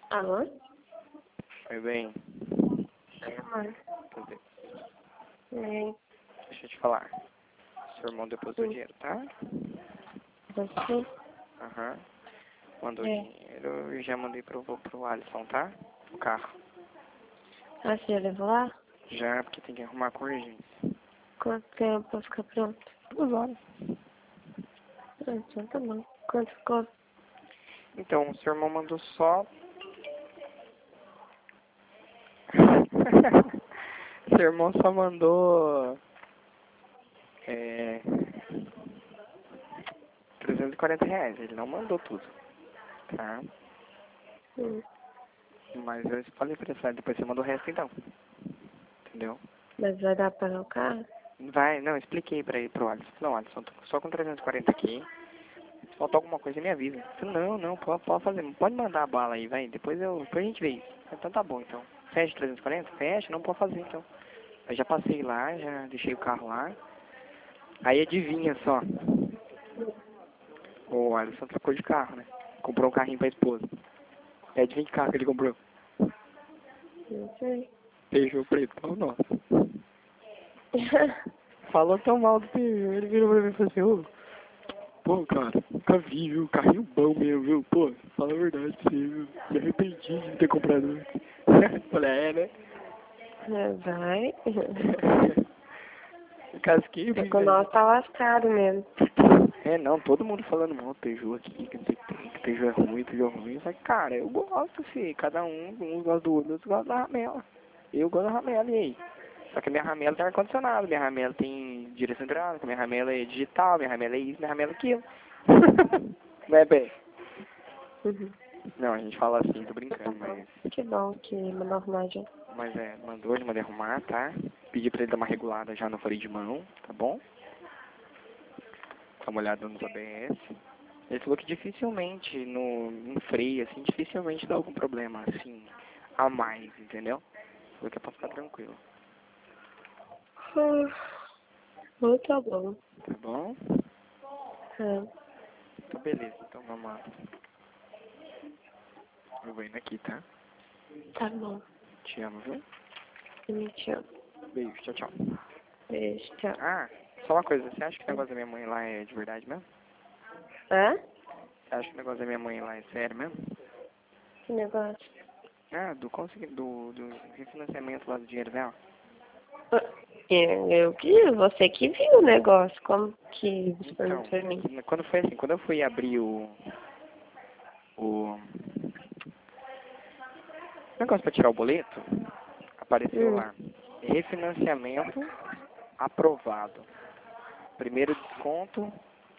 Alô? Oi, bem. Oi, amor. Tudo bem. Oi. Deixa eu te falar. Seu irmão depositou Sim. dinheiro, tá? Você? Aham. Mandou É. dinheiro e já mandei pro Alisson, tá? O carro. Ah, você já levou lá? Já, porque tem que arrumar com urgência. Quanto tempo pra ficar pronto? 2 horas. Ah, então tá bom. Quanto ficou? Então, o seu irmão mandou só... Seu irmão só mandou... É... R$ 340. Ele não mandou tudo. Tá? Hum. Mas eu falei pra ele, depois você manda o resto então. Entendeu? Mas vai dar pra pagar o carro? Vai, não, expliquei pra ele, pro Alisson. Não, Alisson, tô só com 340 aqui. Se faltar alguma coisa, me avisa. Eu falei, não, pode fazer, pode mandar a bala aí, vai. Depois a gente vê isso. Então tá bom, então. Fecha 340? Fecha, não pode fazer, então. Aí já passei lá, já deixei o carro lá. Aí adivinha só. O Alisson trocou de carro, né? Comprou um carrinho pra esposa. E adivinha que carro que ele comprou? Não sei. Peugeot preto, pau nossa. Falou tão mal do Peugeot, ele virou pra mim e falou assim, ô, pô, cara, nunca vi, viu? Carrinho bom mesmo, viu? Pô, fala a verdade pra você, viu? Me arrependi de ter comprado antes. Falei, né? Vai. Casquei, É que o nosso tá lascado mesmo. É, não, todo mundo falando mal do Peugeot aqui, que não sei o que tem, que Peugeot é ruim, Peugeot é ruim. Só que, cara, eu gosto, filho, cada um gosta do outro, outros gostam da ramela. Eu gosto da ramela, e aí? Só que a minha ramela tem ar-condicionado, minha ramela tem direção hidráulica, minha ramela é digital, minha ramela é isso, minha ramela é aquilo. Não é, bem? Uhum. Não, a gente fala assim, tô brincando, mas... Que bom que mandou arrumar já. Mas mandou, ele mandei arrumar, tá? Pedi pra ele dar uma regulada já no freio de mão, tá bom? Dá uma olhada nos ABS. Ele falou que dificilmente em freio, assim, dificilmente dá algum problema, assim, a mais, entendeu? Falou que é pra ficar tranquilo. Muito tá bom. Tá bom? É. Então beleza, então vamos lá. Eu vou indo aqui, tá? Tá bom. Te amo, viu? Eu te amo. Beijo, tchau, tchau. Beijo, tchau. Ah, só uma coisa, você acha que o negócio da minha mãe lá é de verdade mesmo? Hã? Você acha que o negócio da minha mãe lá é sério mesmo? Que negócio? Ah, do refinanciamento lá do dinheiro dela? Eu que você que viu o negócio, como que você Então, perguntou pra mim? quando foi assim, quando eu fui abrir o negócio pra tirar o boleto, apareceu lá, refinanciamento aprovado. Primeiro desconto,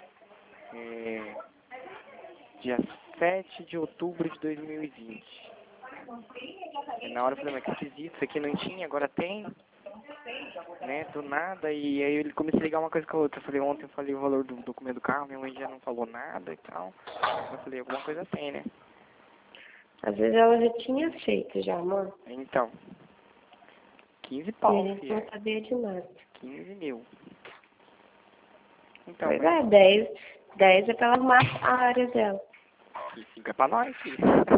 dia 7 de outubro de 2020. E na hora eu falei, mas que esquisito, isso aqui não tinha, agora tem, né, do nada. E aí ele começou a ligar uma coisa com a outra. Eu falei, ontem eu falei o valor do documento do carro, minha mãe já não falou nada e tal. Eu falei, alguma coisa tem, né? Às vezes ela já tinha feito já, amor. Então, 15 E a pau, gente não filha. sabia de nada. 15 mil. Então, Pois mas é, 10 é pra ela arrumar a área dela. que fica pra nós, filho.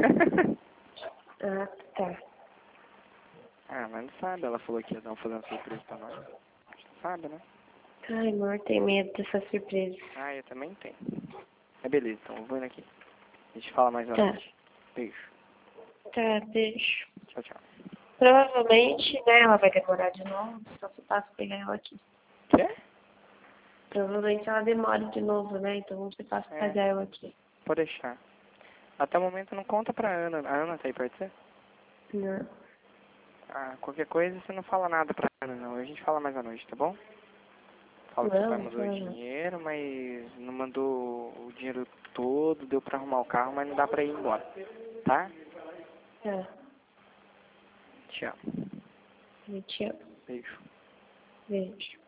Ah, tá. Ah, mas não sabe, ela falou que ia dar fazer uma surpresa pra nós. Não sabe, né? Ai, amor, tenho medo dessa surpresa. Ah, eu também tenho. É beleza, então eu vou indo aqui. A gente fala mais à Tá. noite. Beijo. Tá, beijo. Tchau, tchau. Provavelmente, né, ela vai demorar de novo, só se passa pegar ela aqui. Quê? Provavelmente ela demora de novo, né, então você passa pegar ela aqui. Pode deixar. Até o momento não conta pra Ana. A Ana tá aí perto de você? Não. Ah, qualquer coisa você não fala nada pra Ana, não. A gente fala mais à noite, tá bom? Fala que seu pai Não, mandou o não. dinheiro, mas não mandou o dinheiro todo, deu pra arrumar o carro, mas não dá pra ir embora. Tá? Tá. Tchau. Eu te amo. Beijo. Beijo.